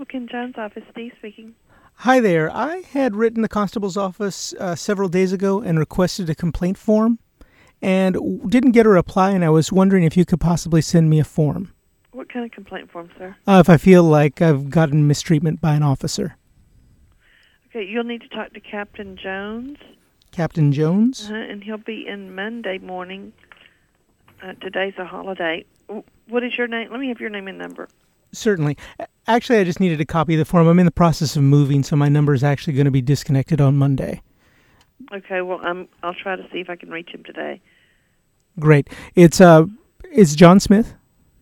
Ken Jones' office. Steve speaking. Hi there. I had written the constable's office several days ago and requested a complaint form and didn't get a reply, and I was wondering if you could possibly send me a form. What kind of complaint form, sir? If I feel like I've gotten mistreatment by an officer. Okay, you'll need to talk to Captain Jones. Captain Jones? And he'll be in Monday morning. Today's a holiday. What is your name? Let me have your name and number. Certainly. Actually, I just needed a copy of the form. I'm in the process of moving, so my number is actually going to be disconnected on Monday. Okay, well, I'll try to see if I can reach him today. Great. It's John Smith.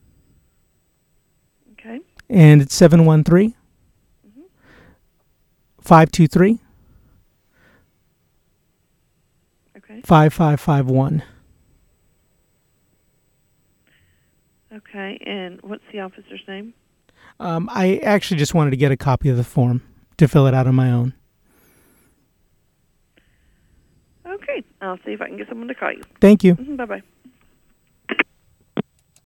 Okay. And it's 713 523 Okay. 5551. Okay, and what's the officer's name? I actually just wanted to get a copy of the form to fill it out on my own. Okay, I'll see if I can get someone to call you. Thank you. Bye-bye.